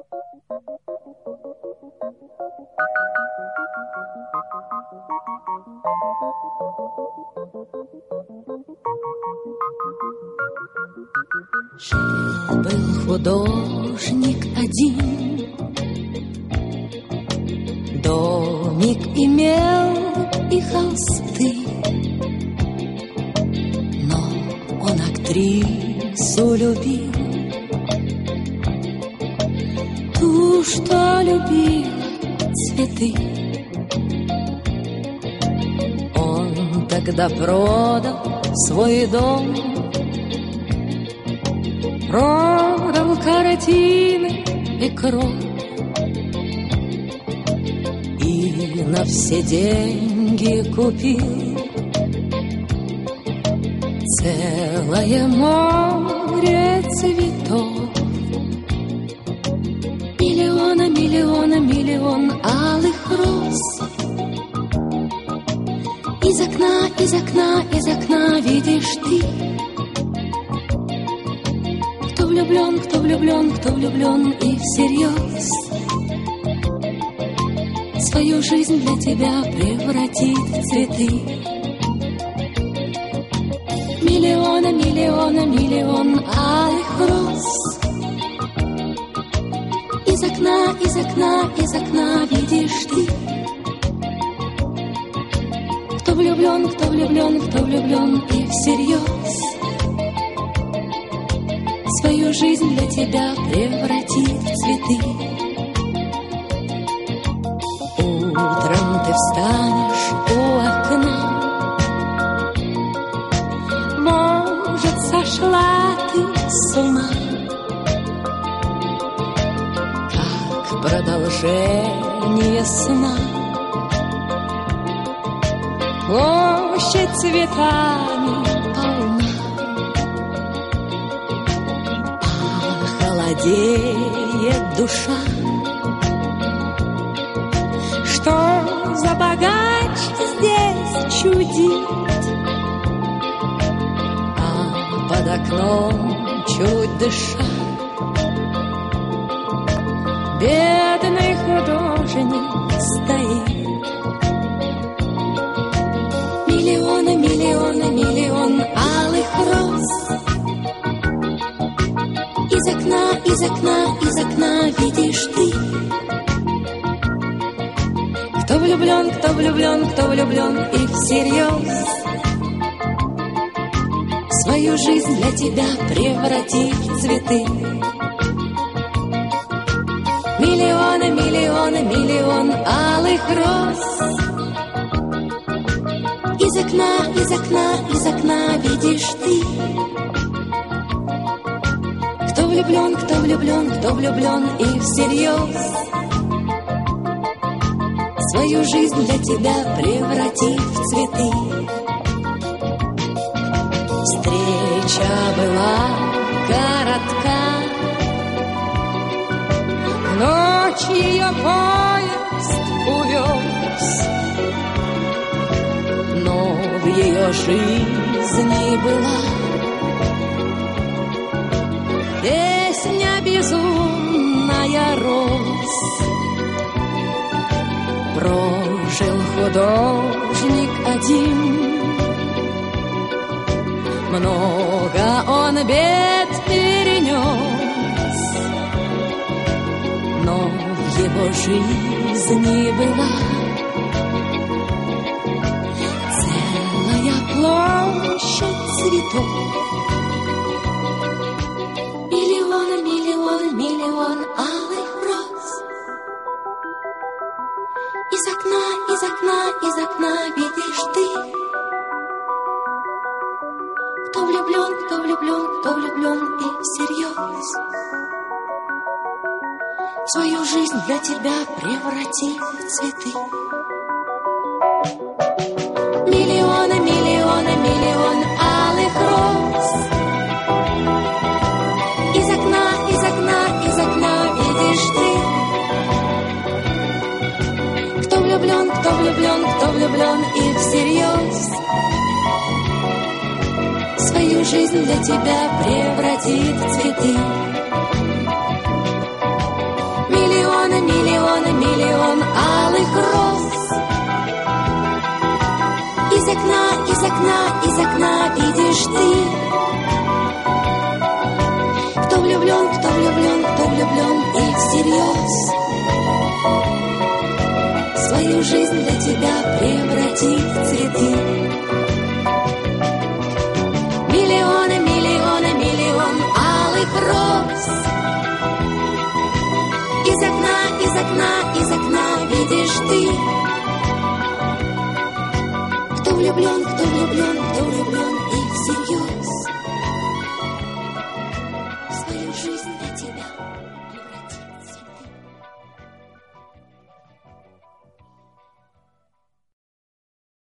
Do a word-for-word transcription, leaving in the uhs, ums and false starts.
Жил-был художник один, домик имел и холсты, но он актрису любил, ту, что любила цветы. Он тогда продал свой дом, продал картины и кровь, и на все деньги купил целое море цветов. Миллиона, миллиона, миллион алых роз. Из окна, из окна, из окна видишь ты. Кто влюблен, кто влюблен, кто влюблен и всерьез свою жизнь для тебя превратит в цветы. Миллиона, миллиона, миллион алых роз. Из окна, из окна, из окна видишь ты. Кто влюблен, кто влюблен, кто влюблен и всерьез свою жизнь для тебя превратит в цветы. Утром ты встанешь у окна, может, сошла ты с ума, как продолжение сна. Площадь цветами полна, холодеет душа. Что за богач здесь чудит, а под окном чуть дыша бедный художник стоит. Миллиона, миллиона, миллион алых роз. Из окна, из окна, из окна видишь ты. Кто влюблен, кто влюблен, кто влюблен и всерьез свою жизнь для тебя превратит в цветы. Миллиона, миллиона, миллион алых роз. Из окна, из окна, из окна видишь ты. Кто влюблен, кто влюблен, кто влюблен и всерьез свою жизнь для тебя превратит в цветы. Встреча была коротка, к ночи ее поезд увез, но в ее жизни была песня безумная роз. Прожил художник один, много он бед перенес, но в его жизни была целая площадь цветов. Миллион, миллион, миллион алых роз. Из окна, из окна, из окна видишь ты. Кто влюблен, кто влюблен, кто влюблен и всерьез свою жизнь для тебя превратит в цветы. Миллионы, миллионы, миллион алых роз. Из окна, из окна, из окна видишь ты. Кто влюблен, кто влюблен, кто влюблен и всерьез свою жизнь для тебя превратит в цветы. из окна, из окна видишь ты. Кто влюблен, кто влюблен, кто влюблен и всерьез свою жизнь для тебя превратит в цветы. Миллионы, миллионы, миллион алых роз. Из окна, из окна, из окна видишь ты. Кто влюблен, кто влюблен,